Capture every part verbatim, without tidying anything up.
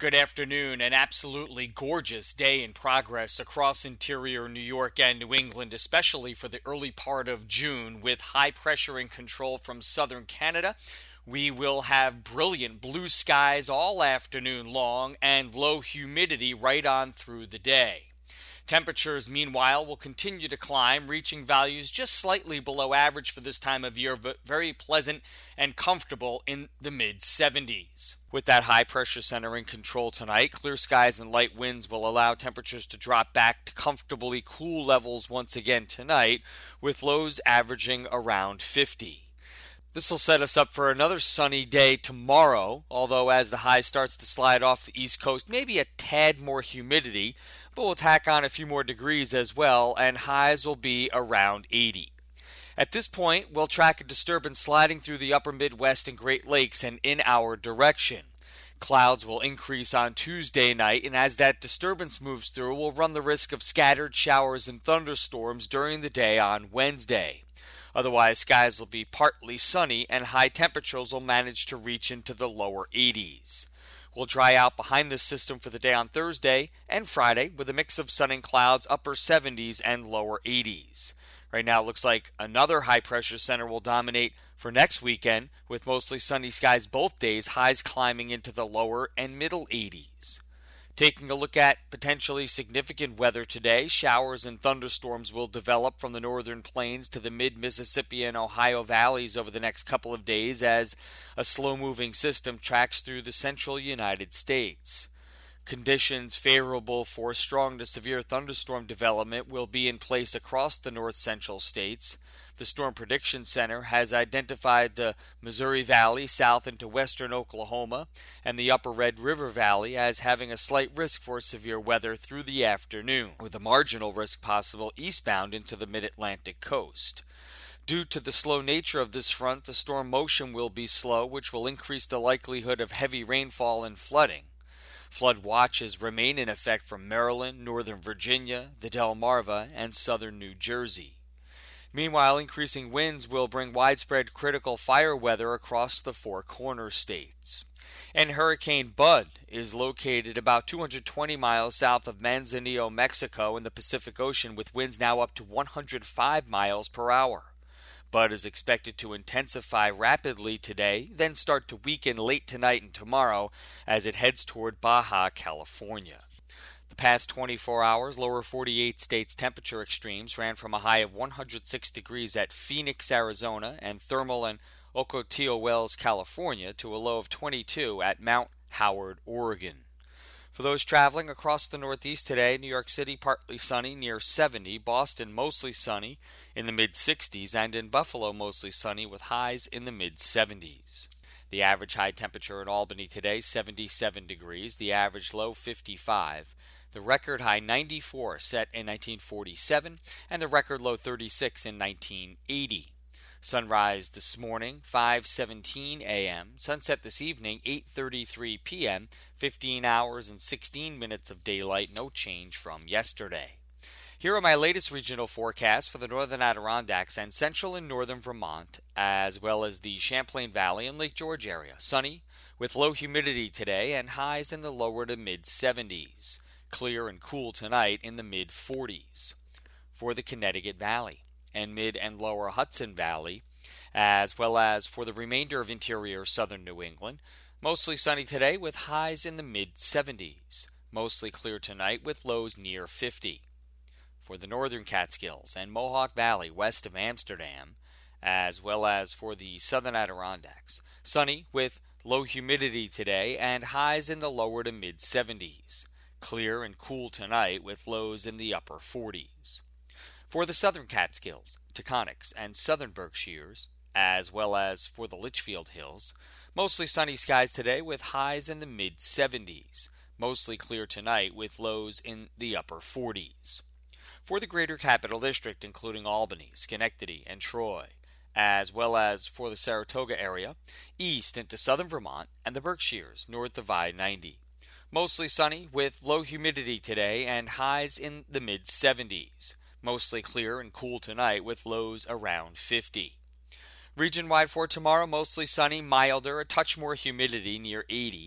Good afternoon. An absolutely gorgeous day in progress across interior New York and New England, especially for the early part of June, with high pressure in control from southern Canada. We will have brilliant blue skies all afternoon long and low humidity right on through the day. Temperatures, meanwhile, will continue to climb, reaching values just slightly below average for this time of year, but very pleasant and comfortable in the mid seventies. With that high pressure center in control tonight, clear skies and light winds will allow temperatures to drop back to comfortably cool levels once again tonight, with lows averaging around fifty. This will set us up for another sunny day tomorrow, although as the high starts to slide off the East Coast, maybe a tad more humidity, but we'll tack on a few more degrees as well, and highs will be around eighty. At this point, we'll track a disturbance sliding through the upper Midwest and Great Lakes and in our direction. Clouds will increase on Tuesday night, and as that disturbance moves through, we'll run the risk of scattered showers and thunderstorms during the day on Wednesday. Otherwise, skies will be partly sunny, and high temperatures will manage to reach into the lower eighties. We'll dry out behind this system for the day on Thursday and Friday with a mix of sun and clouds, upper seventies and lower eighties. Right now it looks like another high-pressure center will dominate for next weekend with mostly sunny skies both days, highs climbing into the lower and middle eighties. Taking a look at potentially significant weather today, showers and thunderstorms will develop from the northern plains to the mid-Mississippi and Ohio valleys over the next couple of days as a slow-moving system tracks through the central United States. Conditions favorable for strong to severe thunderstorm development will be in place across the north-central states. The Storm Prediction Center has identified the Missouri Valley south into western Oklahoma and the upper Red River Valley as having a slight risk for severe weather through the afternoon, with a marginal risk possible eastbound into the mid-Atlantic coast. Due to the slow nature of this front, the storm motion will be slow, which will increase the likelihood of heavy rainfall and flooding. Flood watches remain in effect from Maryland, Northern Virginia, the Delmarva, and southern New Jersey. Meanwhile, increasing winds will bring widespread critical fire weather across the Four Corners states. And Hurricane Bud is located about two hundred twenty miles south of Manzanillo, Mexico, in the Pacific Ocean, with winds now up to one hundred five miles per hour. Bud is expected to intensify rapidly today, then start to weaken late tonight and tomorrow as it heads toward Baja California. The past twenty-four hours, lower forty-eight states temperature extremes ran from a high of one hundred six degrees at Phoenix, Arizona, and thermal and Ocotillo Wells, California, to a low of twenty-two at Mount Howard, Oregon. For those traveling across the Northeast today, New York City partly sunny near seventy, Boston mostly sunny in the mid sixties, and in Buffalo mostly sunny with highs in the mid seventies. The average high temperature in Albany today, seventy-seven degrees, the average low fifty-five. The record high ninety-four set in nineteen forty-seven, and the record low thirty-six in nineteen eighty. Sunrise this morning, five seventeen a.m. Sunset this evening, eight thirty-three p.m. fifteen hours and sixteen minutes of daylight, no change from yesterday. Here are my latest regional forecasts for the northern Adirondacks and central and northern Vermont, as well as the Champlain Valley and Lake George area. Sunny, with low humidity today and highs in the lower to mid seventies. Clear and cool tonight in the mid forties. For the Connecticut Valley and mid and lower Hudson Valley, as well as for the remainder of interior southern New England, mostly sunny today with highs in the mid seventies. Mostly clear tonight with lows near fifty. For the northern Catskills and Mohawk Valley west of Amsterdam, as well as for the southern Adirondacks, sunny with low humidity today and highs in the lower to mid seventies. Clear and cool tonight with lows in the upper forties. For the southern Catskills, Taconics, and southern Berkshires, as well as for the Litchfield Hills, mostly sunny skies today with highs in the mid seventies. Mostly clear tonight with lows in the upper forties. For the greater Capital District, including Albany, Schenectady, and Troy, as well as for the Saratoga area, east into southern Vermont, and the Berkshires, north of I ninety. Mostly sunny with low humidity today and highs in the mid seventies. Mostly clear and cool tonight with lows around fifty. Region-wide for tomorrow, mostly sunny, milder, a touch more humidity near eighty.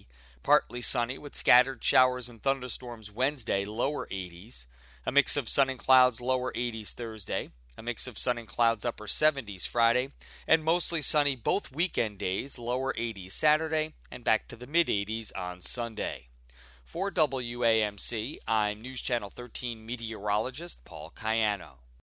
Partly sunny with scattered showers and thunderstorms Wednesday, lower eighties. A mix of sun and clouds, lower eighties Thursday. A mix of sun and clouds, upper seventies Friday. And mostly sunny both weekend days, lower eighties Saturday, and back to the mid eighties on Sunday. For W A M C, I'm News Channel thirteen meteorologist Paul Cayano.